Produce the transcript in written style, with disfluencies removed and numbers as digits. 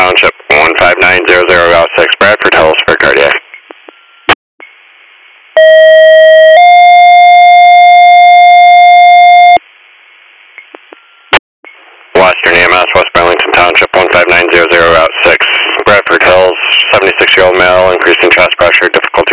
Township, 15900 Route 6, Bradford Hills for cardiac. Western EMS, West Burlington Township, 15900 Route 6, Bradford Hills, 76-year-old male, increasing chest pressure, difficult